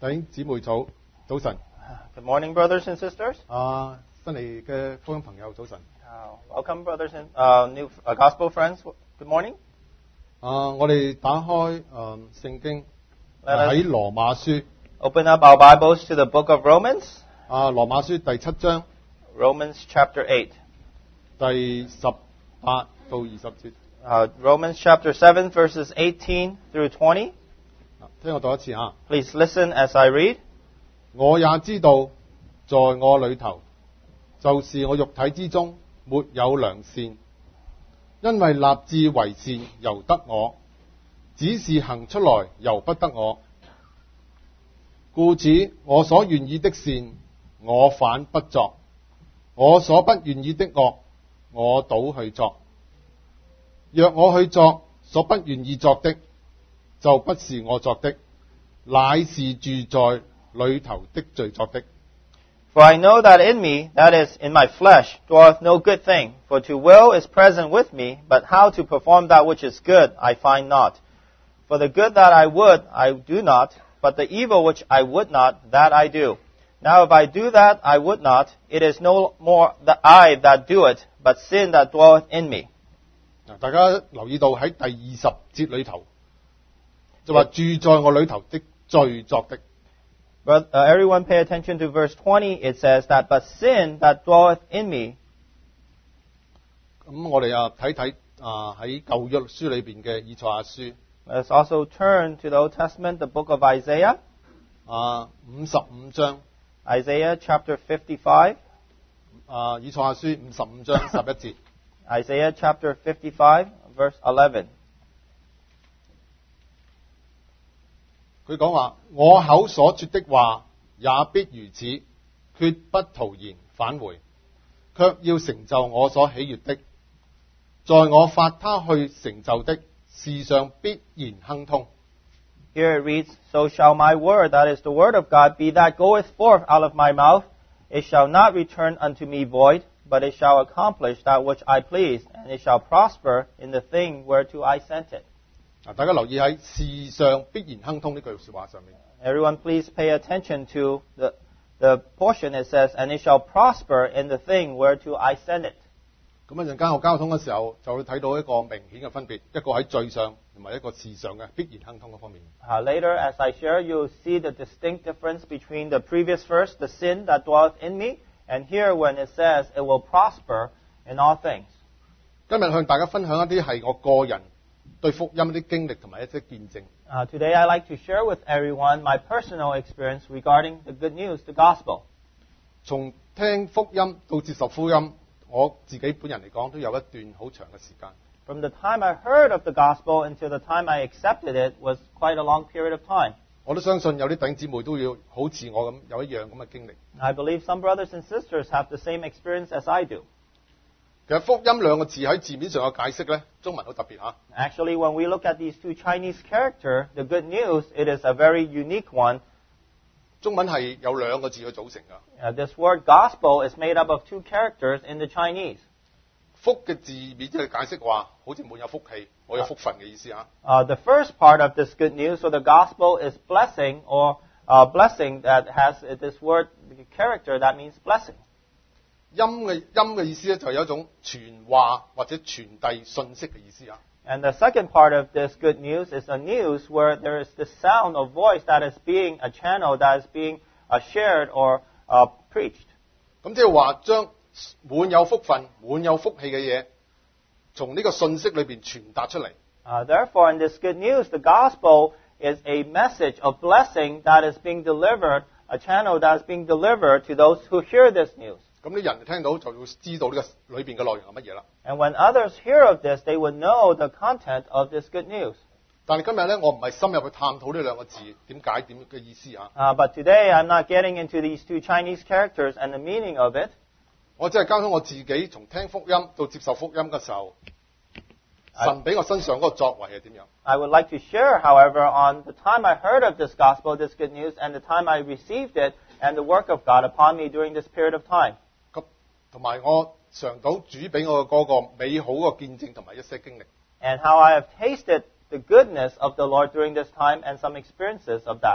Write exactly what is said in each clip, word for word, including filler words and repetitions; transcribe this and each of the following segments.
弟兄姊妹早早晨 Good morning, brothers and sisters. 啊，新嚟嘅福音朋友早晨 Uh, welcome, brothers and uh, new uh, gospel friends. Good morning. 啊，我哋打開誒聖經 Let 喺 us 羅馬書 open up our Bibles to the book of Romans, 啊，羅馬書第七章 Romans chapter eight. 第十八到二十節， Uh, Romans chapter seven, verses eighteen through twenty. 聽我讀一次嚇。 Please listen as I read. 我也知道，在我裏頭，就是我肉體之中沒有良善，因為立志為善由得我，只是行出來由不得我。故此，我所願意的善，我反不作；我所不願意的惡，我倒去作。若我去作所不願意作的，就不是我作的，乃是住在裏頭的罪作的。 For I know that in me, that is, in my flesh, dwelleth no good thing. For to will is present with me, but how to perform that which is good I find not. For the good that I would, I do not, but the evil which I would not, that I do. Now if I do that I would not, it is no more the I that do it, but sin that dwelleth in me. 大家留意到喺第二十節裏頭，就話住在我裏頭的罪作的。 But uh, everyone pay attention to verse twenty. It says that, but sin that dwelleth in me. 咁我哋啊睇睇啊喺舊約書裏邊嘅以賽亞書 Let's also turn to the Old Testament, the book of Isaiah, 啊五十五章 Isaiah chapter fifty-five. 啊以賽亞書五十五章十一節， Isaiah chapter fifty-five, verse eleven. 佢講話：我口所說的話也必如此，決不徒然返回，卻要成就我所喜悅的。在我發他去成就的事上必然亨通。 Here it reads, So shall my word, that is the word of God, be that goeth forth out of my mouth. It shall not return unto me void, but it shall accomplish that which I please, and it shall prosper in the thing whereto I sent it. 大家留意喺事上必然亨通呢句説話上面。 Everyone please pay attention to the, the portion it says, And it shall prosper in the thing whereto I send it. 咁一陣間學交通嘅時候，就會睇到一個明顯嘅分別，一個喺罪上同埋一個事上嘅必然亨通嘅方面。 Uh, later, as I share, you'll see the distinct difference between the previous verse, the sin that dwelleth in me, and here when it says it will prosper in all things. 今日向大家分享一啲係我個人對福音一啲經歷同埋一啲見證。 Uh, today, I'd like to share with everyone my personal experience regarding the good news, the gospel. 從聽福音到接受福音，我自己本人嚟講都有一段好長嘅時間。 From the time I heard of the gospel until the time I accepted it was quite a long period of time. 我都相信有啲弟兄姊妹都要好似我咁有一樣咁嘅經歷。 I believe some brothers and sisters have the same experience as I do. 其實福音兩個字喺字面上嘅解釋呢，中文好特別嚇。 Actually, when we look at these two Chinese characters, the good news, it is a very unique one. 中文係有兩個字去組成㗎。 Uh, this word gospel is made up of two characters in the Chinese. 福嘅字面即係解釋話，好似滿有福氣，我有福分嘅意思嚇。 Uh, the first part of this good news, so the gospel is blessing, or uh, blessing that has this word the character that means blessing. 音嘅音嘅意思咧，就係有一種傳話或者傳遞信息嘅意思啊。 And the second part of this good news is a news where there is the sound of voice that is being a channel that is being uh, shared or uh, preached. 咁即係話將滿有福分、滿有福氣嘅嘢，從呢個信息裏邊傳達出嚟。 Uh, therefore, in this good news, the gospel is a message of blessing that is being delivered, a channel that is being delivered to those who hear this news. 咁啲人聽到就要知道呢個裏邊嘅內容係乜嘢啦。 And when others hear of this, they would know the content of this good news. 但係今日咧，我唔係深入去探討呢兩個字點解點嘅意思啊。 Uh, but today, I'm not getting into these two Chinese characters and the meaning of it. 我只係交通我自己從聽福音到接受福音嘅時候，神俾我身上嗰個作為係點樣？ I would like to share, however, on the time I heard of this gospel, this good news, and the time I received it, and the work of God upon me during this period of time. 咁同埋我嘗到主俾我嘅嗰個美好嘅見證同埋一些經歷。 And how I have tasted the goodness of the Lord during this time and some experiences of that.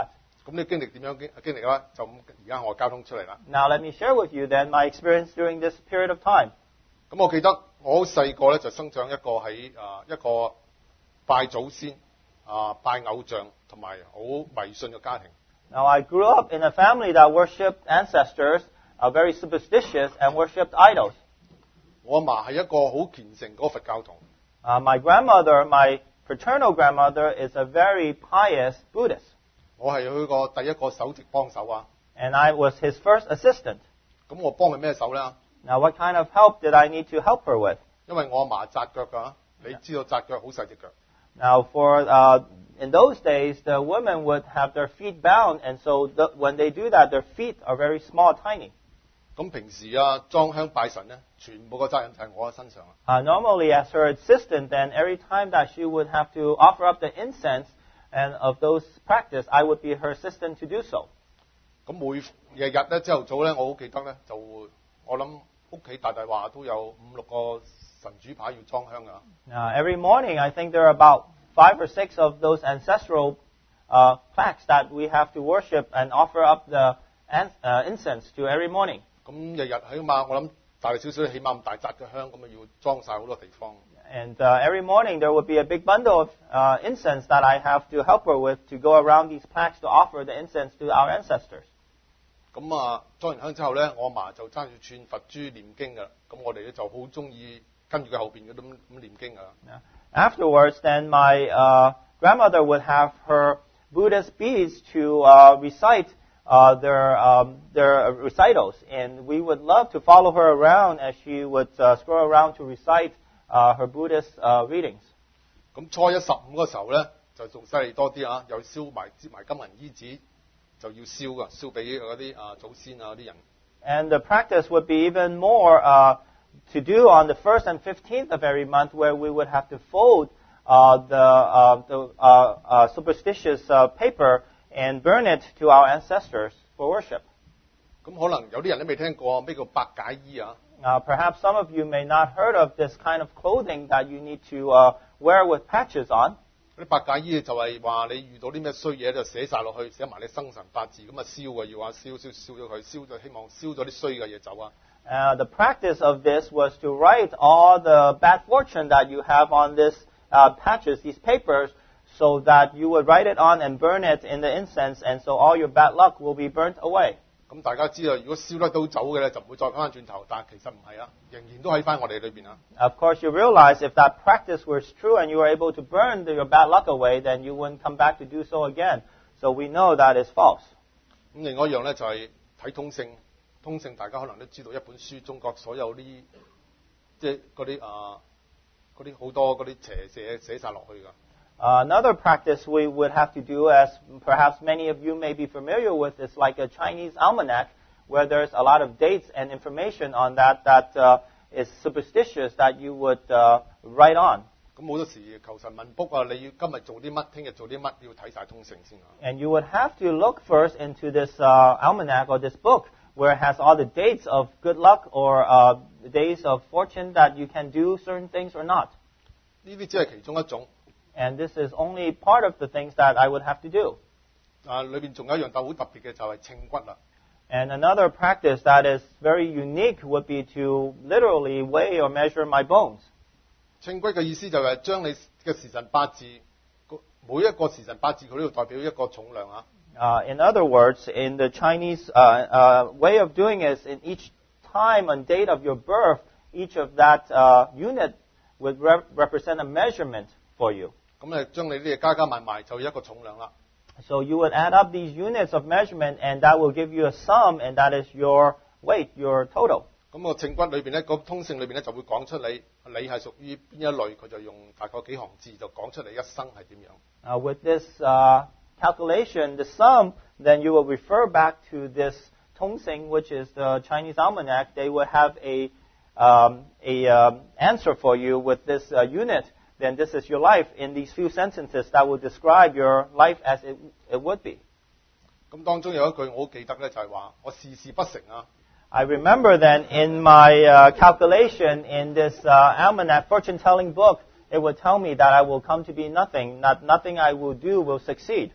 咁呢經歷點樣經經歷咧？就咁而家我交通出嚟啦。 Now let me share with you then my experience during this period of time. 咁我記得我好細個咧就生長一個喺啊一個拜祖先啊拜偶像同埋好迷信嘅家庭。 Now I grew up in a family that worshipped ancestors, are very superstitious and worshipped idols. 我阿嫲係一個好虔誠嗰個佛教徒。 Uh, my grandmother, my paternal grandmother, is a very pious Buddhist. 我係佢個第一個首席幫手啊。 And I was his first assistant. 咁我幫佢咩手咧？ Now what kind of help did I need to help her with? 因為我阿嫲紮腳㗎，你知道紮腳好細隻腳。 Now for, uh, in those days, the women would have their feet bound, and so the, when they do that, their feet are very small, tiny. 咁平時啊裝香拜神咧，全部個責任就係我喺身上啊。 Uh, normally, as her assistant, then every time that she would have to offer up the incense and of those practice, I would be her assistant to do so. 咁每日日咧朝頭早咧，我好記得咧，就我諗屋企大大話都有五六個神主牌要裝香㗎。 Now, every morning, I think there are about five or six of those ancestral uh, plaques that we have to worship and offer up the an- uh, incense to every morning. 咁日日起碼我諗大大少少，起碼咁大紮嘅香，咁啊要裝晒好多地方。 And uh, every morning there would be a big bundle of uh, incense that I have to help her with to go around these plaques to offer the incense to our ancestors. 咁啊裝完香之後咧，我阿嫲就揸住串佛珠念經㗎。咁我哋咧就好中意跟住佢後邊嗰啲咁咁念經㗎。 Now, afterwards, then my uh, grandmother would have her Buddhist beads to uh, recite uh, their um, their recitals, and we would love to follow her around as she would uh, scroll around to recite uh, her Buddhist uh, readings. 咁初一十五嗰時候咧，就仲犀利多啲啊！又燒埋接埋金銀衣紙，就要燒㗎，燒俾嗰啲啊祖先啊嗰啲人。 And the practice would be even more uh, to do on the first and fifteenth of every month, where we would have to fold uh, the, uh, the uh, uh, superstitious uh, paper and burn it to our ancestors for worship. 咁可能有啲人都未聽過咩叫百解衣啊？ Now, perhaps some of you may not heard of this kind of clothing that you need to uh, wear with patches on. 嗰啲百解衣就係話你遇到啲咩衰嘢就寫晒落去，寫埋你生辰八字咁啊燒啊要啊燒燒燒咗佢，燒咗希望燒咗啲衰嘅嘢走啊。 Uh, the practice of this was to write all the bad fortune that you have on this uh, patches, these papers, so that you would write it on and burn it in the incense, and so all your bad luck will be burnt away. 咁大家知道，如果燒得到走嘅咧，就唔會再翻翻轉頭，但係其實唔係啊，仍然都喺翻我哋裏邊啊。 Of course, you realize if that practice was true and you were able to burn the, your bad luck away, then you wouldn't come back to do so again. So we know that is false. 咁另外一樣咧就係睇通勝，通勝大家可能都知道一本書，中國所有啲即係嗰啲啊嗰啲好多嗰啲邪寫寫晒落去㗎。 Uh, another practice we would have to do, as perhaps many of you may be familiar with, is like a Chinese almanac, where there's a lot of dates and information on that that uh, is superstitious that you would uh, write on. 咁好多時求神問卜啊，你要今日做啲乜，聽日做啲乜，要睇晒通勝先啊。 And you would have to look first into this uh, almanac or this book, where it has all the dates of good luck or uh, the days of fortune that you can do certain things or not. 呢啲只係其中一種。 And this is only part of the things that I would have to do. 啊，裏邊仲有一樣特好特別嘅就係稱骨啦。 And another practice that is very unique would be to literally weigh or measure my bones. 稱骨嘅意思就係將你嘅時辰八字，每一個時辰八字佢都要代表一個重量啊。 Uh, in other words, in the Chinese uh, uh, way of doing is in each time and date of your birth, each of that uh, unit would re- represent a measurement for you. 咁誒將你啲嘢加加埋埋就有一個重量啦。 So you would add up these units of measurement, and that will give you a sum, and that is your weight, your total. 咁個稱骨裏邊咧，個通勝裏邊咧就會講出你你係屬於邊一類，佢就用大概幾行字就講出你一生係點樣。 Uh, with this uh, calculation, the sum, then you will refer back to this Tongsing, which is the Chinese almanac. They will have a um, a um, answer for you with this uh, unit. Then this is your life in these few sentences that will describe your life as it, it would be. 咁當中有一句我好記得咧，就係話我事事不成啊。 I remember then in my uh, calculation in this uh, almanac fortune-telling book, it would tell me that I will come to be nothing, that nothing I will do will succeed.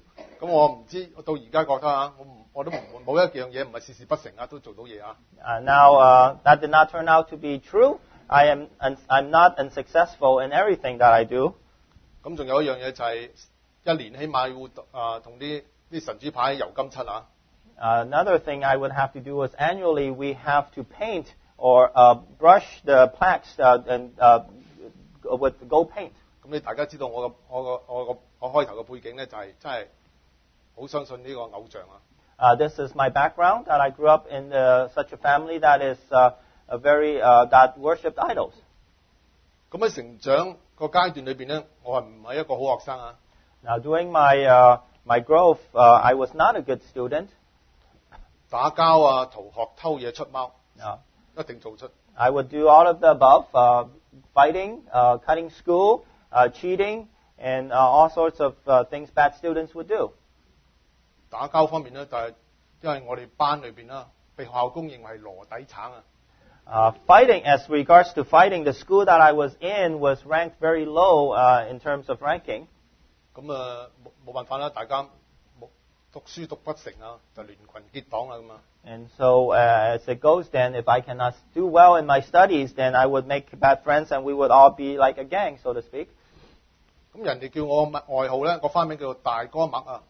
咁我唔知，我到而家覺得啊，我唔我都唔冇一樣嘢唔係事事不成啊，都做到嘢啊。 Uh, now, uh, that did not turn out to be true. I am, I'm not unsuccessful in everything that I do. 咁仲有一樣嘢就係一年起碼要啊同啲啲神主牌油金漆啊。 Uh, another thing I would have to do is annually we have to paint or uh, brush the plaques uh, and uh, with gold paint. 咁你大家知道我個我個我個我開頭嘅背景咧，就係真係好相信呢個偶像啊。 Uh, this is my background, that I grew up in uh, such a family that is uh, a very uh, that worshipped idols. 咁喺成長個階段裏邊咧，我係唔係一個好學生啊？ Now, during my uh, my growth, uh, I was not a good student. 打交啊、逃學、偷嘢、出貓， No. 一定做出。 I would do all of the above: uh, fighting, uh, cutting school, uh, cheating, and uh, all sorts of uh, things bad students would do. 打交方面咧，就係因為我哋班裏邊啦，被學校公認為係羅底橙啊。 Uh, fighting, as regards to fighting, the school that I was in was ranked very low uh, in terms of ranking. 咁啊冇冇辦法啦，大家冇讀書讀不成啊，就聯群結黨啦咁啊。 And so, uh, as it goes, then, if I cannot do well in my studies, then I would make bad friends, and we would all be like a gang, so to speak. 咁人哋叫我外號咧，個花名叫做大哥麥啊。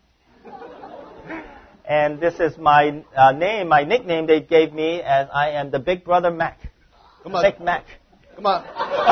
And this is my uh, name, my nickname they gave me, as I am the Big Brother Mac. 咁啊 Big Mac. 咁啊，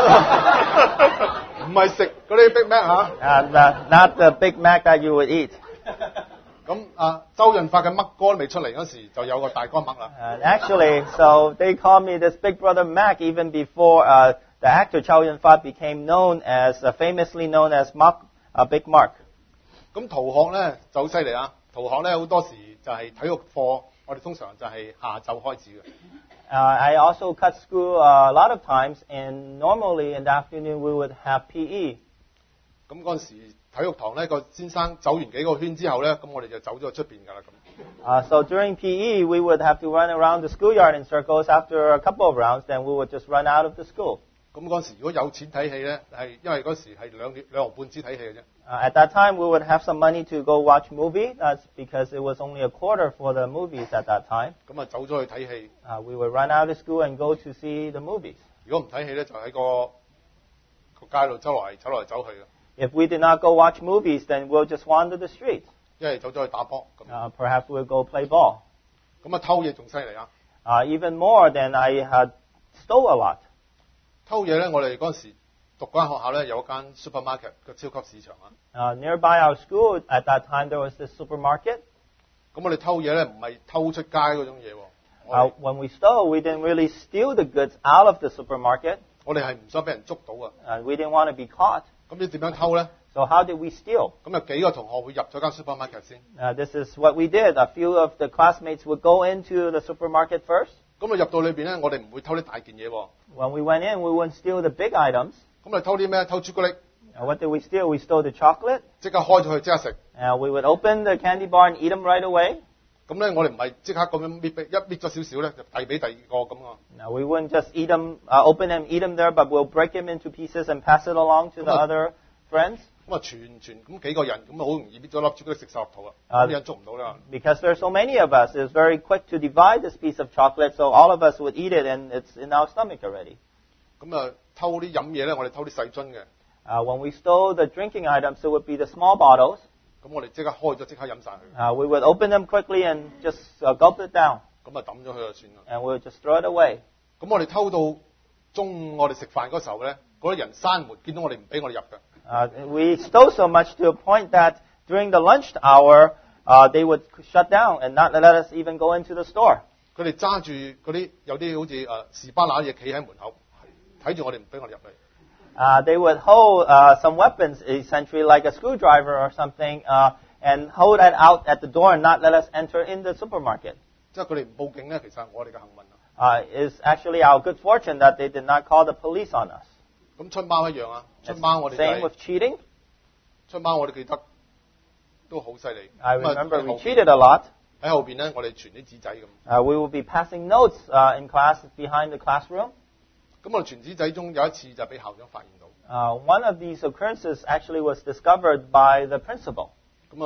唔係食嗰啲 Big Mac 嚇。 And uh, not the Big Mac that you would eat. 咁啊，周潤發嘅麥歌未出嚟嗰時，就有個大哥麥啦。 And actually, so they called me this Big Brother Mac even before uh, the actor Chow Yun-fat became known as, uh, famously known as Mark, uh, Big Mark. 咁逃學咧就好犀利啊！逃學咧好多時就係體育課，我哋通常就係下晝開始嘅。 Uh, I also cut school uh, a lot of times, and normally in the afternoon we would have P E. 咁嗰陣時體育堂咧個先生走完幾個圈之後咧，咁我哋就走咗出邊㗎啦咁。 Uh, so during P E, we would have to run around the schoolyard in circles. After a couple of rounds, then we would just run out of the school. 咁嗰陣時如果有錢睇戲咧，係因為嗰時係兩兩毫半紙睇戲嘅啫。 Uh, at that time, we would have some money to go watch movie. That's because it was only a quarter for the movies at that time. 咁啊走咗去睇戲。 Uh, we would run out of school and go to see the movies. 如果唔睇戲咧，就喺個個街度走來走來走去嘅。 If we did not go watch movies, then we'll just wander the streets. 一係走咗去打波咁。 Uh, perhaps we'll go play ball. 咁啊偷嘢仲犀利啊！ Uh, even more than I had stole a lot. 偷嘢咧，我哋嗰陣時讀嗰間學校咧有一間 supermarket 個超級市場啊。 Uh, nearby our school, at that time, there was this supermarket. 咁我哋偷嘢咧唔係偷出街嗰種嘢喎。我 Uh, 哋 when we stole, we didn't really steal the goods out of the supermarket. 我哋係唔想俾人捉到啊。 Uh, we didn't want to be caught. 咁你點樣偷咧？ So how did we steal? 咁有幾個同學會入咗間 supermarket 先。 Uh, this is what we did. A few of the classmates would go into the supermarket first. 咁啊入到裏邊咧，我哋唔會偷啲大件嘢喎。 When we went in, we wouldn't steal the big items. 咁你偷啲咩？偷朱古力， Uh, what did we steal? We stole the chocolate. 即刻開咗佢即刻食。 Uh, we would open the candy bar and eat them right away. 咁咧我哋唔係即刻咁樣搣俾，一搣咗少少咧就遞俾第二個咁啊。 Now, we wouldn't just eat them, uh, open them, eat them there, but we'll break them into pieces and pass it along to the Come on. other friends. 咁啊全全咁幾個人，咁啊好容易搣咗粒朱古力食晒入肚啊！ 啊啲人捉唔到啦。 Because there are so many of us, it's very quick to divide this piece of chocolate, so all of us would eat it, and it's in our stomach already. 咁啊偷啲飲嘢咧，我哋偷啲細樽嘅。 Uh, when we stole the drinking items, it would be the small bottles. 咁我哋即刻開咗，即刻飲晒佢。 Uh, we would open them quickly and just uh, gulp it down, 咁啊抌咗佢就算啦。 and we would just throw it away. 咁我哋偷到中午我哋食飯嗰時候咧，嗰啲人閂門，見到我哋唔俾我哋入嘅。 Uh, we stole so much to a point that during the lunch hour, uh, they would shut down and not let us even go into the store. 佢哋揸住嗰啲有啲好似誒士巴拿嘢企喺門口，睇住我哋唔俾我哋入去。 Uh, they would hold uh, some weapons, essentially like a screwdriver or something, uh, and hold that out at the door and not let us enter in the supermarket. 即係佢哋唔報警咧，其實係我哋嘅幸運啊。 Uh, it's actually our good fortune that they did not call the police on us. 咁出貓一樣啊，出貓我哋就 Same 係 with cheating. 出貓我哋記得都好犀利。 I 咁啊 remember 喺 we 後邊 cheated a lot. 喺後邊咧，我哋傳啲紙仔咁。 Uh, we would be passing notes uh, in class behind the classroom. 咁我哋傳紙仔中有一次就俾校長發現到。 Uh, one of these occurrences actually was discovered by the principal. 咁啊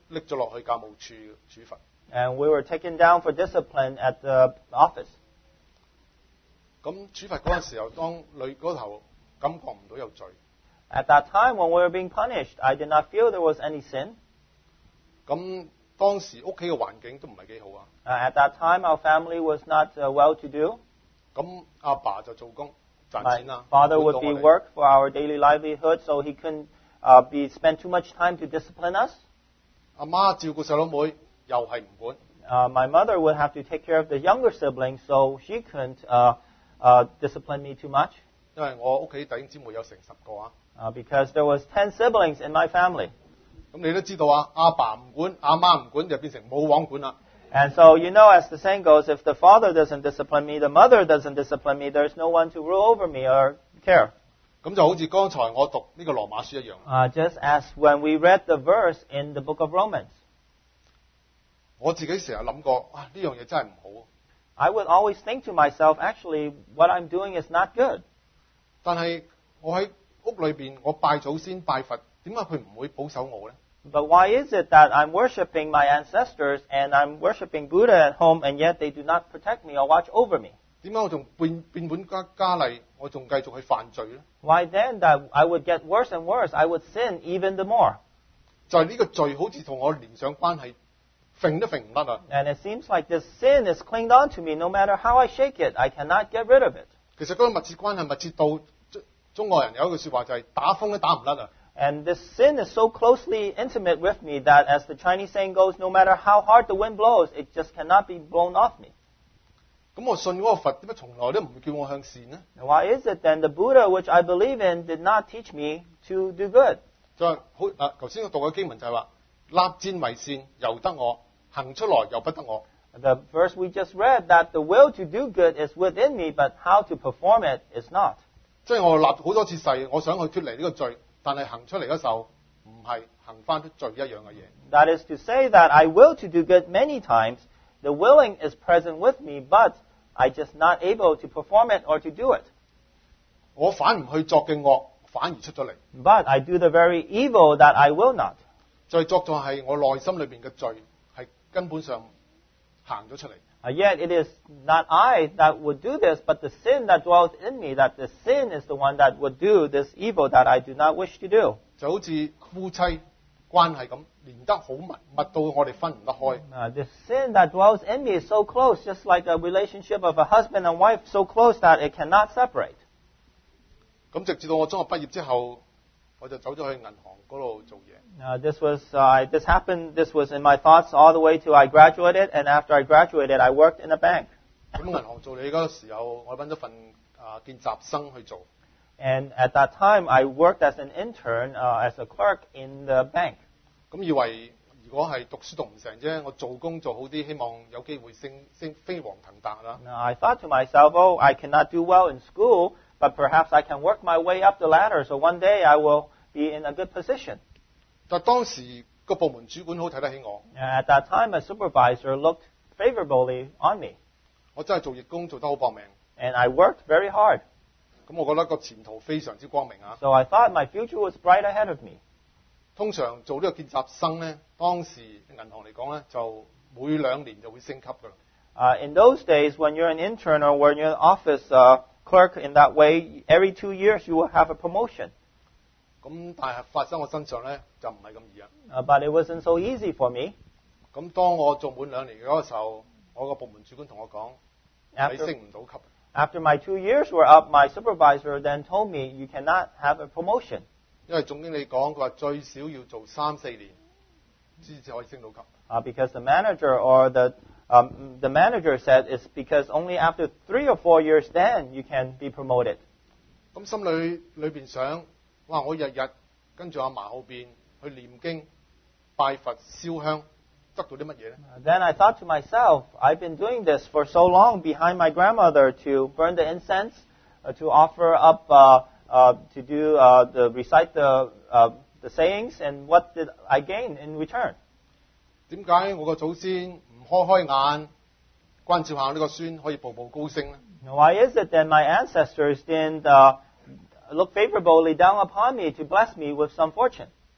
拎咗落去教務處處罰。 And we were taken down for discipline at the office. 咁處罰嗰陣時候，當女嗰頭感覺唔到有罪， At that time, when we were being punished, I did not feel there was any sin. 咁當時屋企嘅環境都唔係幾好啊。 Uh, at that time, our family was not uh, well-to-do. 咁阿爸就做工賺 My 錢啦， father 唔會 would 到 be 我哋 work for our daily livelihood, so he couldn't uh, be spend too much time to discipline us. 阿媽照顧細佬妹又係唔管， Uh, my mother would have to take care of the younger siblings, so she couldn't uh, uh, discipline me too much. 因為我屋企弟兄姊妹有成十個啊。 Uh, because there was ten siblings in my family. 咁你都知道啊，阿爸唔管，阿媽唔管就變成冇王管啦。 And so, you know, as the saying goes, if the father doesn't discipline me, the mother doesn't discipline me, there's no one to rule over me or care. 咁就好似剛才我讀呢個羅馬書一樣。 Uh, just as when we read the verse in the book of Romans. 我自己成日諗過，啊呢樣嘢真係唔好。 I would always think to myself, actually, what I'm doing is not good. 但係我喺屋裏邊，我拜祖先拜佛，點解佢唔會保守我呢？ But why is it that I'm worshiping my ancestors and I'm worshiping Buddha at home and yet they do not protect me or watch over me? 點解我仲變變本加加厲，我仲繼續去犯罪呢？ Why then that I would get worse and worse? I would sin even the more. 就係呢個罪好似同我連上關係，揈都揈唔甩啊！ And it seems like this sin is clinged on to me no matter how I shake it. I cannot get rid of it. 其實嗰個密切關係密切到中中國人有一句説話就係打風都打唔甩啊！ And this sin is so closely intimate with me that, as the Chinese saying goes, no matter how hard the wind blows, it just cannot be blown off me. 咁我信嗰個佛點解從來都唔會叫我向善呢？ Now, why is it then the Buddha, which I believe in, did not teach me to do good? 就係好啊！頭先我讀嘅經文就係話：立志為善由得我，行出來又不得我。 The verse we just read, that the will to do good is within me, but how to perform it is not. 即係我立好多次誓，我想去脱離呢個罪，但係行出嚟嗰時候唔係行翻出罪一樣嘅嘢。 That is to say that I will to do good many times. The willing is present with me, but I just not able to perform it or to do it. 我反唔去作嘅惡，反而出咗嚟。 But I do the very evil that I will not. 再作就係我內心裏邊嘅罪，係根本上行咗出嚟。 Uh, yet it is not I that would do this, but the sin that dwells in me, that the sin is the one that would do this evil that I do not wish to do. 就好似夫妻關係咁，連得好密，密到我哋分唔得開。 Uh, the sin that dwells in me is so close, just like a relationship of a husband and wife, so close that it cannot separate. 咁直至到我中學畢業之後，我就走咗去銀行嗰度做嘢。 Uh, this was uh, this happened. This was in my thoughts all the way till I graduated, and after I graduated, I worked in a bank. 咁銀行做嘢嗰時候，我揾咗份啊見習生去做。 And at that time, I worked as an intern, uh, as a clerk in the bank. 咁以為如果係讀書讀唔成啫，我做工做好啲，希望有機會升升飛黃騰達啦。 Now, I thought to myself, oh, I cannot do well in school, but perhaps I can work my way up the ladder, so one day I will be in a good position. 但當時個部門主管好睇得起我， And at that time, my supervisor looked favorably on me, 我真係做義工做得好搏命。 and I worked very hard. 咁我覺得個前途非常之光明啊！ So I thought my future was bright ahead of me. 通常做呢個見習生呢，當時銀行嚟講呢，就每兩年就會升級噶啦。 Uh, in those days, when you're an intern or when you're an office uh, clerk in that way, every two years you will have a promotion. 咁但係發生我身上呢，就唔係咁易啊！ Uh, but it wasn't so easy for me. 咁當我做滿兩年嗰個時候，我個部門主管同我講：你 After, 升唔到級。 after my two years were up, my supervisor then told me, you cannot have a promotion. 因為總經理講，佢話最少要做三四年先至可以升到級。 Uh, because the manager or the um, the manager said it's because only after three or four years then you can be promoted. 咁心裏裏邊想，哇！我日日跟住阿嫲後邊去念經、拜佛、燒香，得到啲乜嘢呢？ Uh, Then I thought to myself, I've been doing this for so long behind my grandmother to burn the incense, uh, to offer up, uh, uh, to do uh, the recite the uh, the sayings, and what did I gain in return? 點解我個祖先唔開開眼關照下呢個孫可以步步高升呢？ Why is it then my ancestors didn't uh, look favorably down upon me to bless me with some fortune?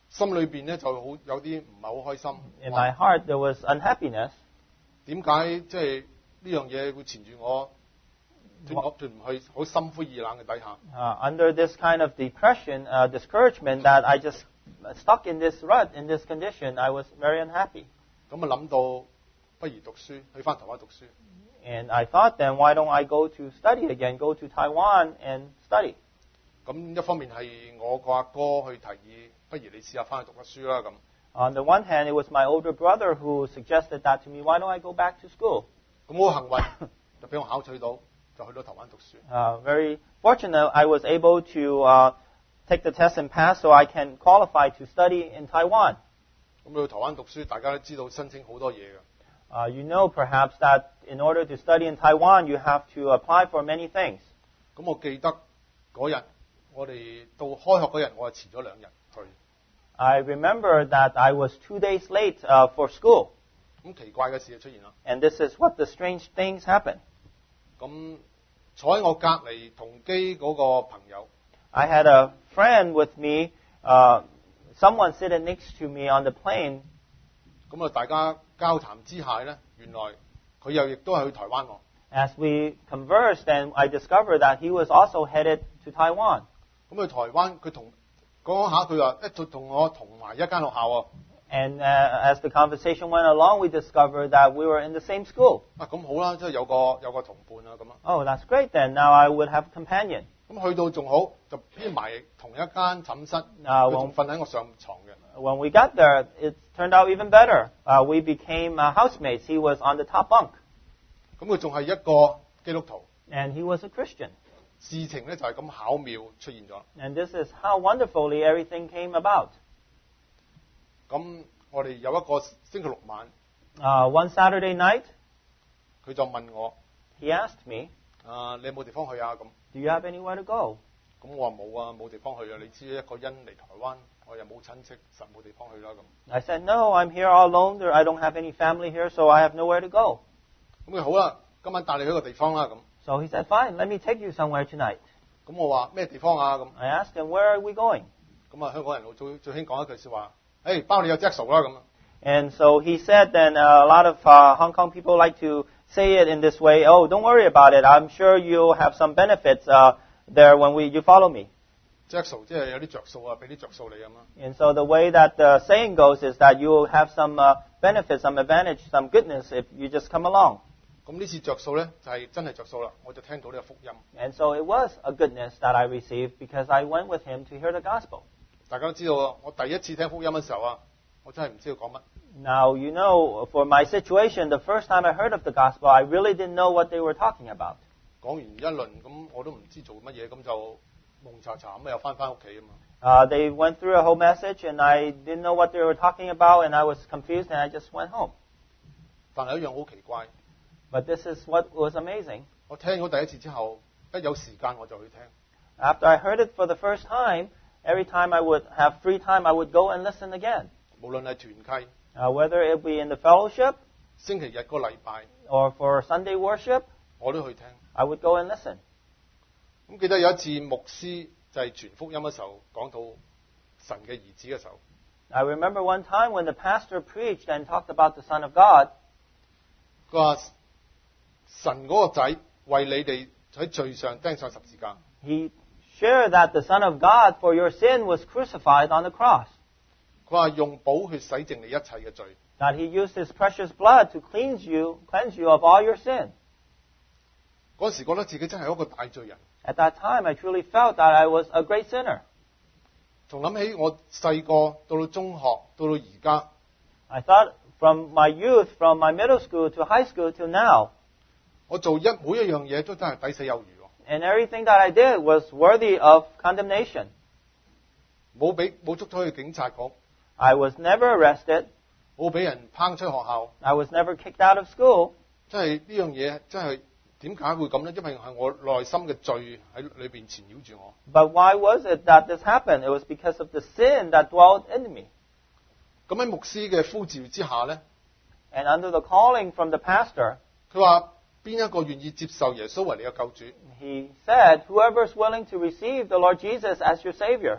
心裏邊咧就好有啲唔係好開心。 In my heart, there was unhappiness. 點解即係呢樣嘢會纏住我脱我脱唔去，好心灰意冷嘅底下？ Uh, under this kind of depression, uh, discouragement, that I just stuck in this rut, in this condition, I was very unhappy. 咁啊諗到不如讀書，去翻台灣讀書。 And I thought then, why don't I go to study again, go to Taiwan and study? 咁一方面係我個阿哥去提議，不如你試下翻去讀下書啦咁。 On the one hand, it was my older brother who suggested that to me, why don't I go back to school? 咁我幸運就俾我考取到，就去到台灣讀書。 Uh, very fortunate, I was able to uh, take the test and pass, so I can qualify to study in Taiwan. 咁去到台灣讀書，大家都知道申請好多嘢嘅。 Uh, you know perhaps that in order to study in Taiwan, you have to apply for many things. 咁我記得嗰日我哋到開學嗰日，我係遲咗兩日去。 I remember that I was two days late uh, for school. 咁奇怪嘅事就出現啦。 And this is what the strange things happen. 咁坐喺我隔離同機嗰個朋友， I had a friend with me, uh, someone sitting next to me on the plane. 咁啊大家交談之下咧，原來佢又亦都係去台灣喎。 As we conversed, and I discovered that he was also headed to Taiwan. 咁去台灣，佢同講講下，佢話一同我同埋一間學校喎。 And uh, as the conversation went along, we discovered that we were in the same school. 啊咁好啦，即係有個有個同伴啊咁啊。 Oh, that's great then. Now I would have a companion. 咁去到仲好，就編埋同一間寢室， 啊佢仲瞓喺我上床嘅。 When we got there, it turned out even better. Uh, we became uh, housemates. He was on the top bunk. 咁佢仲係一個基督徒。 And he was a Christian. 事情咧就係咁巧妙出現咗。 And this is how wonderfully everything came about. 咁我哋有一個星期六晚， Uh, one Saturday night, 佢就問我： he asked me, 啊，你有冇地方去啊？咁 do you have anywhere to go? 咁我話冇啊，冇地方去啊。你知一個人嚟台灣，我又冇親戚，實冇地方去啦咁。 I said, no, I'm here all alone. There, I don't have any family here, so I have nowhere to go. 咁佢好啦，今晚帶你去一個地方啦咁。 So he said, fine, let me take you somewhere tonight. 咁我話咩地方啊？咁 I asked him, where are we going? 咁啊，香港人最最興講一句説話：，誒、包你有 Jackson 啦咁。 And so he said, then uh, a lot of uh, Hong Kong people like to say it in this way, oh, don't worry about it. I'm sure you'll have some benefits uh, there when we you follow me. Jackson 即係有啲着數啊，俾啲着數你咁啊。 And so the way that the saying goes is that you'll have some uh, benefits, some advantage, some goodness if you just come along. 咁呢次着數咧就係、是、真係着數啦，我就聽到呢個福音。 And so it was a goodness that I received because I went with him to hear the gospel. 大家都知道啊，我第一次聽福音嘅時候啊，我真係唔知道講乜。 Now, you know, for my situation, the first time I heard of the gospel, I really didn't know what they were talking about. 講完一輪咁，我都唔知做乜嘢，咁就蒙查查咁又翻返屋企啊嘛。 Uh, they went through a whole message, and I didn't know what they were talking about, and I was confused, and I just went home. 但係一樣好奇怪， But this is what was amazing. 我聽咗第一次之後，一有時間我就去聽。 After I heard it for the first time, every time I would have free time, I would go and listen again. 無論係團契、 Uh, whether it be in the fellowship 星期日個禮拜， or for Sunday worship, 我都去聽。 I would go and listen. 咁記得有一次牧師就係傳福音嘅時候，講到神嘅兒子嘅時候， I remember one time when the pastor preached and talked about the Son of God. 佢話神嗰個仔為你哋喺罪上釘上十字架。 He shared that the Son of God for your sin was crucified on the cross. 佢話用寶血洗淨你一切嘅罪。 That He used His precious blood to cleanse you, cleanse you of all your sin. 嗰時覺得自己真係一個大罪人。 At that time, I truly felt that I was a great sinner. 從諗起我細個到到中學到到而家， I thought from my youth, from my middle school to high school till now, 我做一每一樣嘢都真係抵死有餘喎。 and everything that I did was worthy of condemnation. 冇俾冇捉咗去警察局， I was never arrested. 冇俾人拚出學校， I was never kicked out of school. 真係呢樣嘢真係點解會咁呢？因為係我內心嘅罪喺裏邊纏繞住我。 But why was it that this happened? It was because of the sin that dwelt in me. 咁喺牧師嘅呼召之下呢， And under the calling from the pastor, 佢話邊一個願意接受耶穌為你嘅救主， he said, whoever is willing to receive the Lord Jesus as your Savior,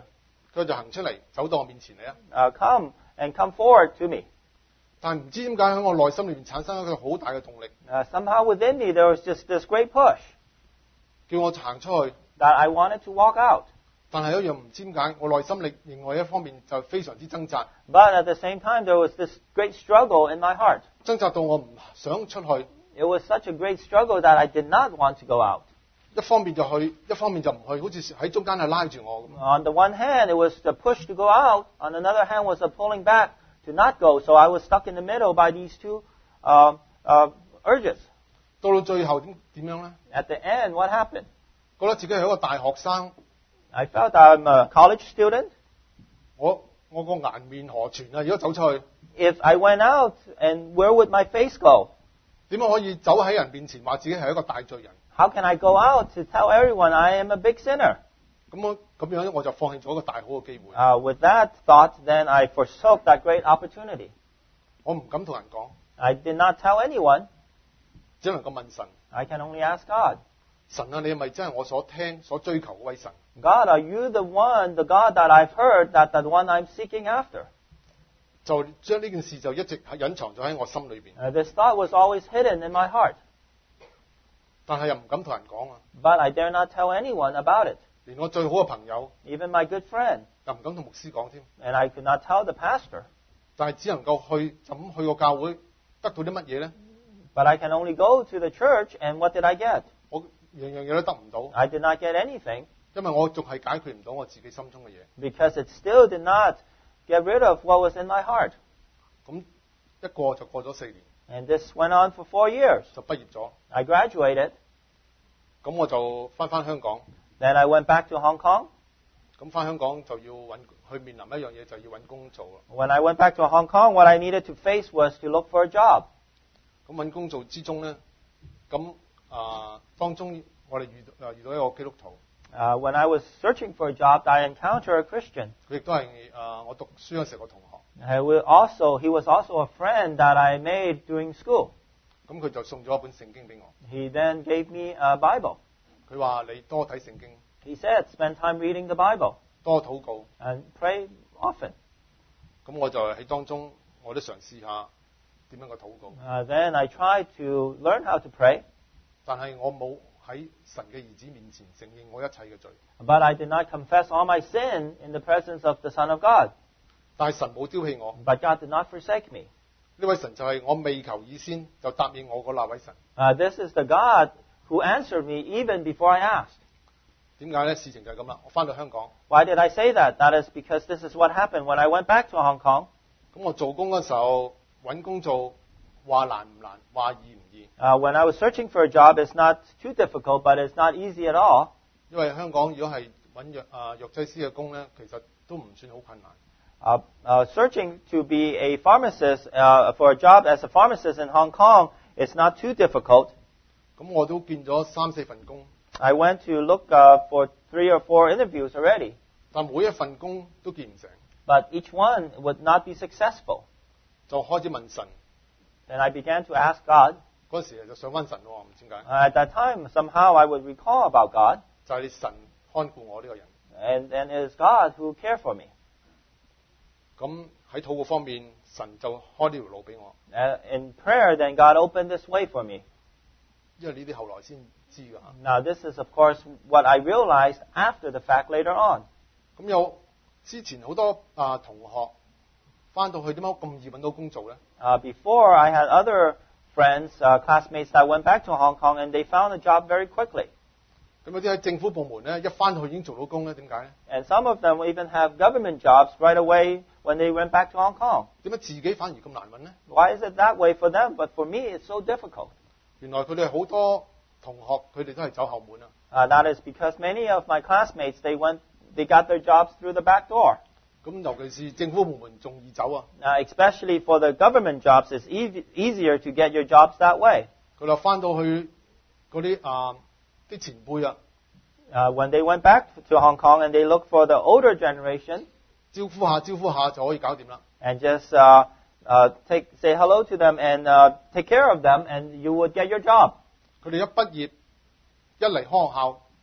佢就行出嚟，走到我面前嚟啊！ uh, come and come forward to me. 但係唔知點解喺我內心裏面產生一個好大嘅動力， Uh, somehow within me there was just this great push 叫我行出去。 that I wanted to walk out. 但係一樣唔知點解，我內心力另外一方面就非常之掙扎， But at the same time, there was this great struggle in my heart. 掙扎到我唔想出去。 It was such a great struggle that I did not want to go out. 一方面就去，一方面就唔去，好似喺中間係拉住我咁。 On the one hand, it was the push to go out. On another hand, was the pulling back to not go. So I was stuck in the middle by these two uh, uh, urges. 到到最後點點樣呢？ At the end, what happened? 覺得自己係一個大學生， I felt I'm a college student. 我我個顏面何存啊？如果走出去， If I went out, and where would my face go? 點樣可以走喺人面前話自己係一個大罪人？ How can I go out to tell everyone I am a big sinner? 咁我咁樣咧，我就放棄咗一個大好嘅機會。 Uh, with that thought, then I forsook that great opportunity. 我唔敢同人講， I did not tell anyone. 只能夠問神： I can only ask God. 神啊，你係咪真係我所聽、所追求嗰位神？ God, are you the one, the God that I've heard, that the one I'm seeking after? 就將呢件事就一直隱藏咗喺我心裏邊， Uh, this thought was always hidden in my heart, 但係又唔敢同人講啊！ but I dare not tell anyone about it, 連我最好嘅朋友 even my good friend. 又唔敢同牧師講添， And I could not tell the pastor, 但係只能夠去就咁去個教會，得到啲乜嘢呢？ but I can only go to the church, and what did I get? 我樣樣嘢都得唔到， I did not get anything, 因為我仲係解決唔到我自己心中嘅嘢。 because it still did not get rid of what was in my heart. 咁一過就過咗四年， And this went on for four years. 就畢業咗。 I graduated. 咁我就翻返香港， Then I went back to Hong Kong. 咁翻香港就要揾去面臨一樣嘢，就要揾工做啦。 When I went back to Hong Kong, what I needed to face was to look for a job. 咁揾工做之中呢，咁啊當中我哋遇到啊遇到一個基督徒， Uh, when I was searching for a job, I encountered a Christian. 佢亦都係啊我讀書嗰時個同學。 I will also, he was also a friend that I made during school. 咁佢就送咗一本聖經俾我， He then gave me a Bible. 佢話你多睇聖經， He said, spend time reading the Bible 多禱告。 and pray often. 咁我就喺當中我都嘗試下點樣個禱告， Uh, then I tried to learn how to pray, 但係我冇喺神嘅兒子面前承認我一切嘅罪。 but I did not confess all my sin in the presence of the Son of God. 但係神冇丟棄我， But God did not forsake me. 呢位神就係我未求以先就答應我嗰那位神。 Uh, this is the God who answered me even before I asked. 點解呢？事情就係咁啦。我翻到香港， Why did I say that? That is because this is what happened when I went back to Hong Kong. 咁我做工嗰時候揾工做，話難唔難，話易唔易？ Uh, when I was searching for a job, it's not too difficult, but it's not easy at all. 因為香港如果係揾藥啊藥劑師嘅工呢，其實都唔算好困難。 Uh, uh, searching to be a pharmacist, uh, for a job as a pharmacist in Hong Kong, it's not too difficult. 咁我都見咗三四份工， I went to look uh, for three or four interviews already, 但每一份工都見唔成， but each one would not be successful. 就開始問神。 Then I began to ask God. 嗰時就想翻神喎，唔知點解， Uh, at that time, somehow I would recall about God, 就係你神看顧我呢個人。 and, and it is God who cared for me. 咁喺禱告方面，神就開呢條路俾我， Uh, in prayer, then God opened this way for me. 因為呢啲後來先知㗎嚇。 Now, this is, of course, what I realized after the fact later on. 咁有之前好多啊同學翻到去點解咁易揾到工做咧？ Uh, before, I had other friends, uh, classmates that went back to Hong Kong, and they found a job very quickly. 咁有啲喺政府部門咧，一翻去已經做到工咧，點解咧？ And some of them even have government jobs right away when they went back to Hong Kong. 點解自己反而咁難揾咧？ Why is it that way for them? But for me, it's so difficult. 原來佢哋好多同學，佢哋都係走後門啊！ Uh, that is because many of my classmates, they went, they got their jobs through the back door. 咁尤其是政府部門仲易走啊！ Uh, especially for the government jobs, it's e- easier to get your jobs that way. 佢哋翻到去嗰啲啊啲前輩啊， Uh, when they went back to Hong Kong and they looked for the older generation 招呼下招呼下就可以搞掂啦。 and just uh, uh, take, say hello to them and uh, take care of them, and you would get your job. 佢哋一畢業一離開學校，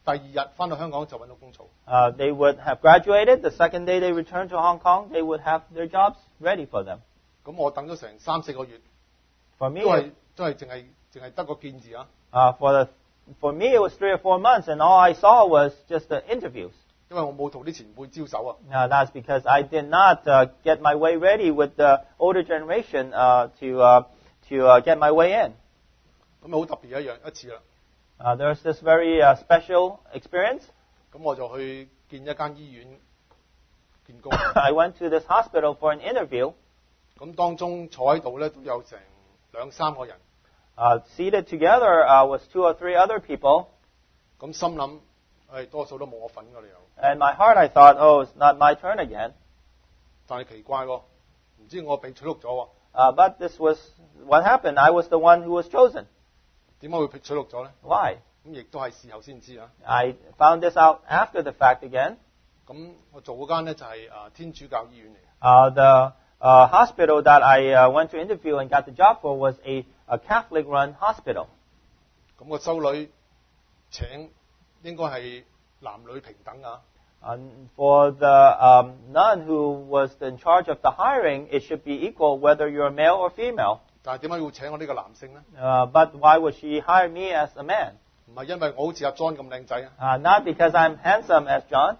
第二日翻到香港就揾到工做。 Uh, they would have graduated. The second day they returned to Hong Kong, they would have their jobs ready for them. 咁我等咗成三四個月， For me, 都係都係淨係淨係得個見字啊！ uh, for the for me it was three or four months, and all I saw was just the interviews. 因為我冇同啲前輩招手啊。 Now that's because I did not uh, get my way ready with the older generation uh, to uh, to uh, get my way in. 咁好特別一樣一次啦。 Uh, there's this very uh, special experience. 咁我就去見一間醫院見工。 I went to this hospital for an interview. 咁當中坐喺度咧都有成兩三個人。 Uh, seated together uh, was two or three other people. 咁心諗，誒多數都冇我份㗎啦又。 And in my heart, I thought, oh, it's not my turn again. 但係奇怪喎，唔知我被取錄咗喎。 Uh, but this was what happened. I was the one who was chosen. 點解會被取錄咗咧？ Why? 咁亦都係事後先知啊。 I found this out after the fact again. 咁我做嗰間咧就係啊天主教醫院嚟嘅。 Uh, the uh, hospital that I uh, went to interview and got the job for was a, a Catholic-run hospital. 咁個修女請應該係男女平等啊。 And for the um, nun who was in charge of the hiring, it should be equal whether you're male or female. 但係點解要請我呢個男性咧？ Uh, but why would she hire me as a man? 唔係因為我好似阿 John 咁靚仔啊， Uh, not because I'm handsome as John,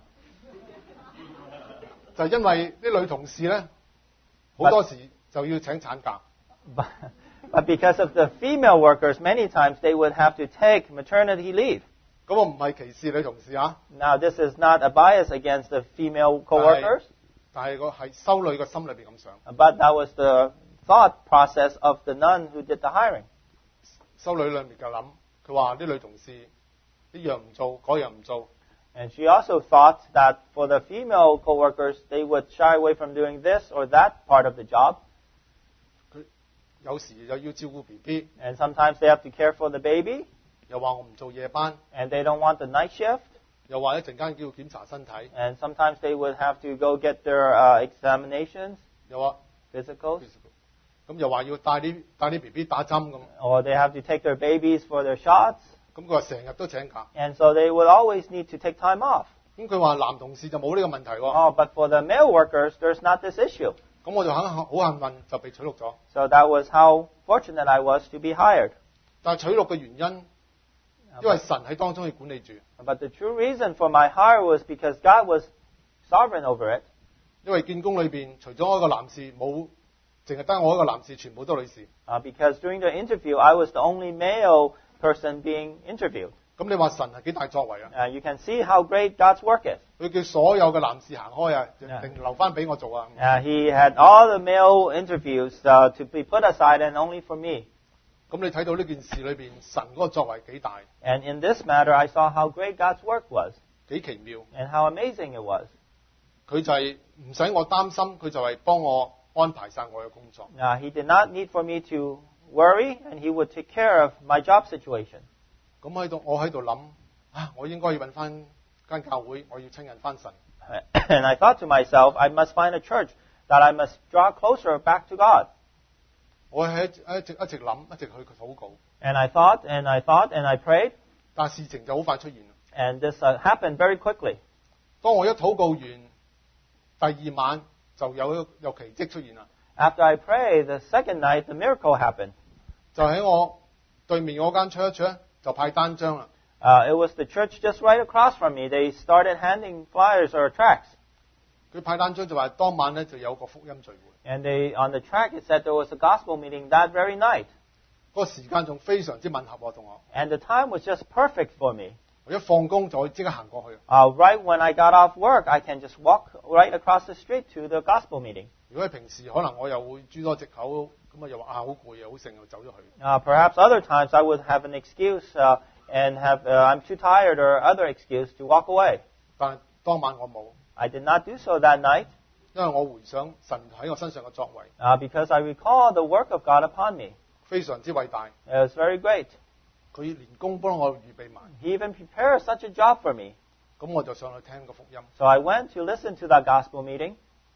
就係因為啲女同事咧好多時就要請產假。 but, but because of the female workers, many times they would have to take maternity leave. 咁我唔係歧視女同事啊， Now, this is not a bias against the female coworkers, 但係個係修女個心裏邊咁想。 but that was the thought process of the nun who did the hiring. 修女裏面就諗，佢話啲女同事呢樣唔做，嗰樣唔做， And she also thought that for the female coworkers, they would shy away from doing this or that part of the job. 佢有時又要照顧 B B， And sometimes they have to care for the baby, 又話我唔做夜班， and they don't want the night shift. 又話一陣間叫佢檢查身體， And sometimes they would have to go get their uh, examinations, 又話 physicals, 咁又話要帶啲帶啲 B B 打針咁， or they have to take their babies for their shots. 咁佢話成日都請假。 And so they would always need to take time off. 咁佢話男同事就冇呢個問題喎， Oh, but for the male workers, there's not this issue. 咁我就肯好幸運就被取錄咗。 So that was how fortunate I was to be hired. 但係取錄嘅原因，因為神喺當中去管理住， But the true reason for my hire was because God was sovereign over it. 因為見工裏邊除咗我一個男士冇，淨係得我一個男士，全部都女士。 Uh, because during the interview, I was the only male person being interviewed. 咁你話神係幾大作為啊？ Uh, you can see how great God's work is. 佢叫所有嘅男士行開啊， Yeah. 定留翻俾我做啊？ Uh, he had all the male interviews uh, to be put aside and only for me. 咁你睇到呢件事裏邊，神嗰個作為幾大， And in this matter, I saw how great God's work was 幾奇妙。 and how amazing it was. 佢就係唔使我擔心，佢就係幫我安排晒我嘅工作。 Uh, he did not need for me to worry, and he would take care of my job situation. 咁喺度，我喺度諗啊，我應該要揾翻間教會，我要親近翻神。 And I thought to myself, I must find a church that I must draw closer back to God. 我係一一直一直諗，一直去禱告， And I thought, and I thought, and I prayed, 但係事情就好快出現。 and this uh, happened very quickly. 當我一禱告完，第二晚就有有奇蹟出現啦。 After I prayed, the second night, the miracle happened. 就喺我對面嗰間 church 咧，就派單張啦。 Uh, it was the church just right across from me. They started handing flyers or tracts. 佢派單張就話當晚咧就有個福音聚會， And they, on the tract, it said there was a gospel meeting that very night. 嗰個時間仲非常之吻合喎，同我。 And the time was just perfect for me. 我一放工就即刻行過去。 Uh, right when I got off work, I can just walk right across the street to the gospel meeting. 如果係平時，可能我又會諸多藉口，咁啊又話啊好攰啊，好剩就走咗去。 Uh, perhaps other times I would have an excuse uh, and have uh, I'm too tired or other excuse to walk away. 但係當晚我冇， I did not do so that night 因為我回想神喺我身上嘅作為 uh, because I recall the work of God upon me. 非常之偉大， It was very great. 佢連工幫我預備埋， He even prepared such a job for me. 咁我就上去聽個福音。 So I went to listen to that gospel meeting.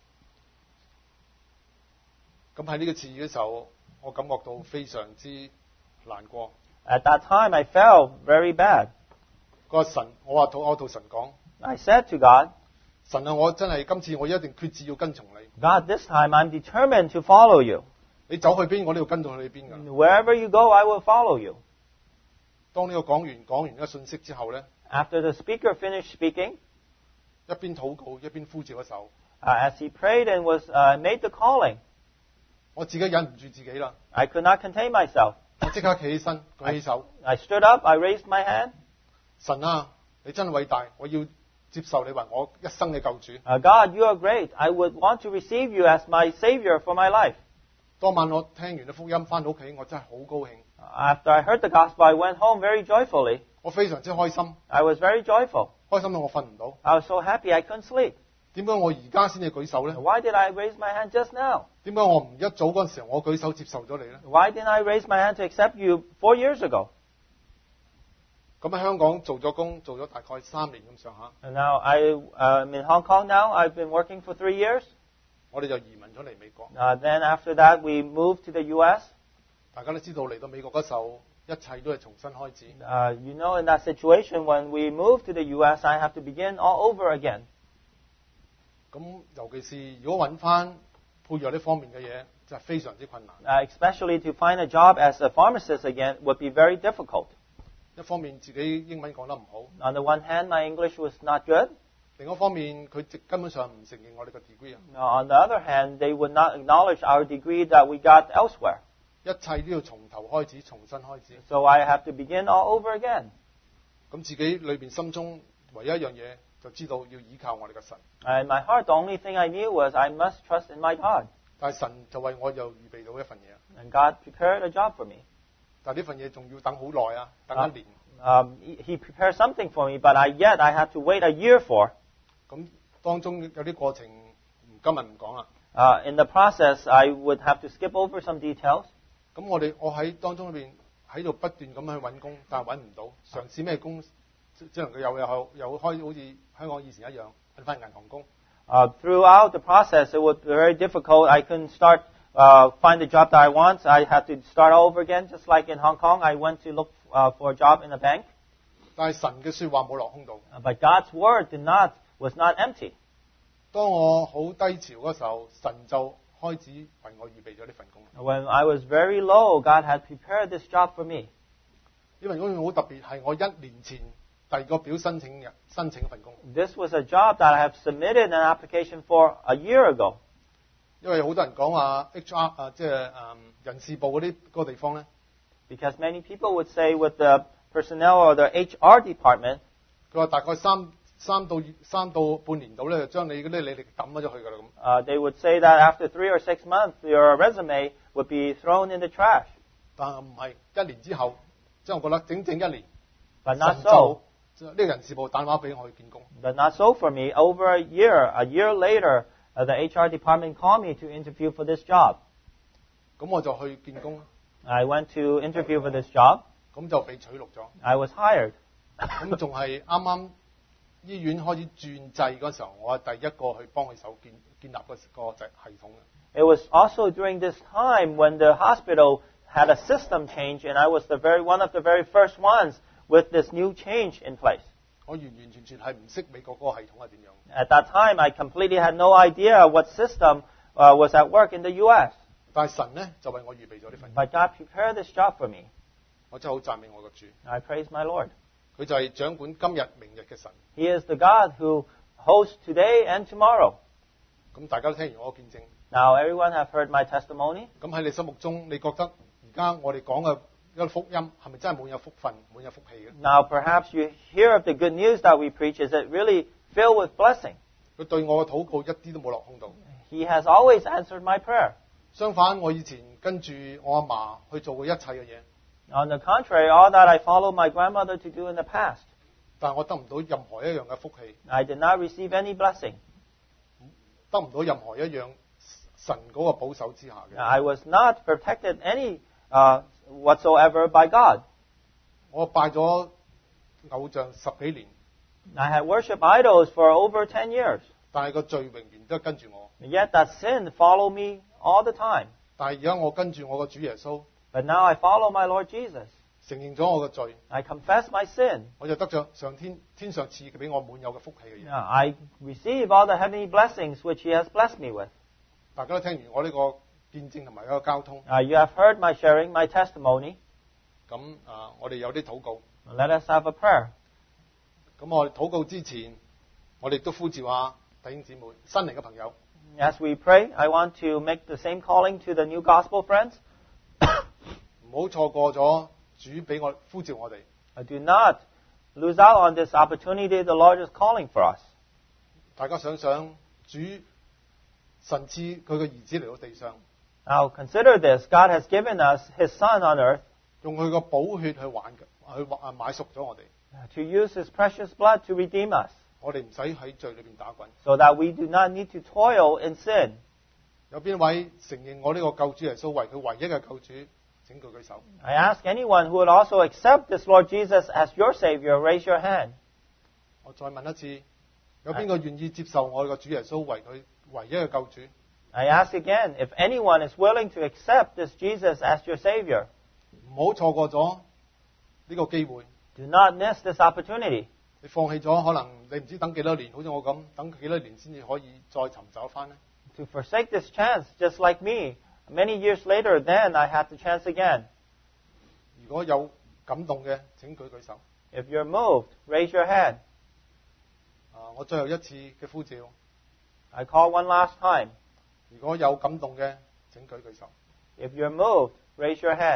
咁喺呢個次嘅時候，我感覺到非常之難過。 At that time, I felt very bad. 佢話神，我話同我同神講， I said to God, 神啊，我真係今次我一定決志要跟從你。 God, this time I'm determined to follow you. 你走去邊，我都要跟到去邊㗎。 Wherever you go, I will follow you. 當呢個講完講完呢個信息之後咧， After the speaker finished speaking, 一邊禱告一邊呼召一手， uh, as he prayed and was uh, made the calling, 我自己忍唔住自己啦， I could not contain myself. 我即刻企起身舉起手， I stood up, I raised my hand. 神啊，你真係偉大，我要接受你為我一生嘅救主。 Uh, God, you are great. I would want to receive you as my Savior for my life. 當晚我聽完啲福音翻到屋企，我真係好高興， After I heard the gospel, I went home very joyfully. 我非常之開心， I was very joyful. 開心到我瞓唔到。 I was so happy I couldn't sleep. 點解我而家先至舉手咧？ Why did I raise my hand just now? 點解我唔一早嗰陣時候我舉手接受咗你咧？ Why didn't I raise my hand to accept you four years ago? 咁喺香港做咗工，做咗大概三年咁上下， And now I, uh, I'm in Hong Kong now. I've been working for three years. 我哋就移民咗嚟美國。 Uh, then after that, we moved to the U S. 大家都知道嚟到美國嗰時候，一切都係重新開始。 Uh, you know, in that situation, when we moved to the U S, I have to begin all over again. 咁尤其是如果揾翻配藥呢方面嘅嘢，就係非常之困難。 Uh, especially to find a job as a pharmacist again would be very difficult. 一方面自己英文講得唔好， On the one hand, my English was not good. 另一方面佢直根本上唔承認我哋嘅 degree 啊， Now, on the other hand, they would not acknowledge our degree that we got elsewhere. 一切都要從頭開始，重新開始。 So I have to begin all over again. 咁自己裏邊心中唯一一樣嘢就知道要依靠我哋嘅神， In my heart, the only thing I knew was I must trust in my God. 但係神就為我又預備到一份嘢， And God prepared a job for me. 但係呢份嘢仲要等好耐啊，等一年。 Um, he he prepared something for me, but I, yet I had to wait a year for. 咁當中有啲過程，今日唔講啦。 Uh, in the process, I would have to skip over some details. 咁我哋我喺當中裏邊喺度不斷咁去揾工，但係揾唔到，嘗試咩工，即即能夠有有有開好似香港以前一樣揾翻銀行工。 Uh, throughout the process, it was very difficult. I couldn't start, uh, find the job that I want. I had to start all over again, just like in Hong Kong. I went to look uh, for a job in a bank. 但係神嘅説話冇落空度。 Uh, but God's word did not, was not empty. 當我好低潮嗰時候，神就開始為我預備咗呢份工。 When I was very low, God had prepared this job for me. 呢份工好特別，係我一年前第二個表申請嘅申請份工。 This was a job that I have submitted an application for a year ago. 因為好多人講話 H R 啊，即係誒人事部嗰啲嗰個地方咧， Because many people would say with the personnel or the H R department, 佢話大概三三到三到半年度咧，就將你嗰啲履歷抌咗出去㗎啦咁。 uh, they would say that after three or six months, your resume would be thrown in the trash. 但係唔係一年之後，即係我覺得整整一年， But not 神 so. 就呢個人事部打電話俾我去見工。 But not so for me. Over a year, a year later, uh, the H R department called me to interview for this job. 咁我就去見工， I went to interview for this job. 咁就被取錄咗。 I was hired. 咁仲係啱啱醫院開始轉制嗰時候，我係第一個去幫佢手建建立個個制系統嘅。 It was also during this time when the hospital had a system change, and I was the very one of the very first ones with this new change in place. 我完完全全係唔識美國嗰個系統係點樣。 At that time, I completely had no idea what system uh, was at work in the U S. 但係神咧就為我預備咗呢份， But God prepared this job for me. 我真係好讚美我個主。 I praise my Lord. 佢就係掌管今日、明日嘅神。 He is the God who hosts today and tomorrow. 咁大家都聽完我個見證， Now, everyone have heard my testimony. 咁喺你心目中，你覺得而家我哋講嘅一個福音係咪真係滿有福分、滿有福氣嘅？ Now, perhaps you hear of the good news that we preach. Is it really filled with blessing? 佢對我嘅禱告一啲都冇落空到。 He has always answered my prayer. 相反，我以前跟住我阿嫲去做嘅一切嘅嘢， On the contrary, all that I followed my grandmother to do in the past, 但係我得唔到任何一樣嘅福氣， I did not receive any blessing. 得唔到任何一樣神嗰個保守之下嘅。 I was not protected any uh, whatsoever by God. 我拜咗偶像十幾年， I had worshipped idols for over ten years. 但係個罪永遠都跟住我。 Yet that sin followed me all the time. 但係而家我跟住我個主耶穌， But now I follow my Lord Jesus. 承認咗我嘅罪， I confess my sin. 我就得着上天天上賜俾我滿有嘅福氣嘅嘢。 Now, I receive all the heavenly blessings which He has blessed me with. 大家都聽完我呢個見證同埋一個交通， Uh, you have heard my sharing, my testimony. 咁啊，我哋有啲禱告。 Let us have a prayer. 咁我哋禱告之前，我哋都呼召下弟兄姊妹、新嚟嘅朋友， As we pray, I want to make the same calling to the new gospel friends. 唔好錯過咗主俾我呼召我哋。 Uh, Do not lose out on this opportunity the Lord is calling for us. 大家想想，主神賜佢嘅兒子嚟到地上， Now consider this. God has given us His Son on earth 用佢個寶血去還去還啊買贖咗我哋， to use His precious blood to redeem us, 我哋唔使喺罪裏邊打滾。 so that we do not need to toil in sin. 有邊位承認我呢個救主耶穌為佢唯一嘅救主？請舉舉手。 I ask anyone who would also accept this Lord Jesus as your Savior, raise your hand. 我再問一次，有邊個願意接受我嘅主耶穌為佢唯一嘅救主？ I ask again, if anyone is willing to accept this Jesus as your Savior, 唔好錯過咗呢個機會。 do not miss this opportunity. 你放棄咗，可能你唔知等幾多年，好似我咁，等幾多年先至可以再尋找翻呢？ To forsake this chance, just like me, many years later, then I had the chance again. 如果有感動嘅，請舉舉手。 If you're moved, raise your hand. 啊，我最後一次嘅呼召， I call one last time. 如果有感動嘅，請舉舉手。 If you're moved, raise your hand.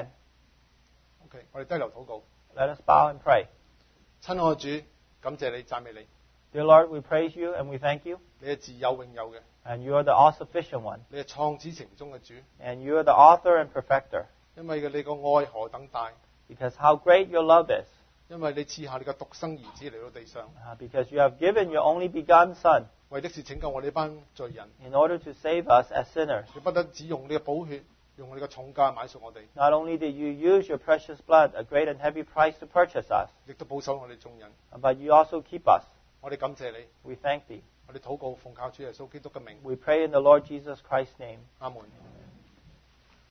OK，我哋低頭禱告。 Let us bow and pray. 親愛嘅主，感謝你，讚美你， Dear Lord, we praise you and we thank you. 你係自有永有嘅， And you are the all-sufficient one. 你係創始成終嘅主， And you are the author and perfecter. 因為你個愛何等大， Because how great your love is. 因為你賜下你嘅獨生兒子嚟到地上， Uh, because you have given your only begotten Son 為的是拯救我哋呢班罪人。 in order to save us as sinners. 你不單只用你嘅寶血，用你嘅重價買贖我哋， Not only did you use your precious blood, a great and heavy price to purchase us, 亦都保守我哋眾人。 but you also keep us. 我哋感謝你， We thank thee. 我哋禱告奉靠主耶穌基督嘅名， We pray in the Lord Jesus Christ's name. 阿門。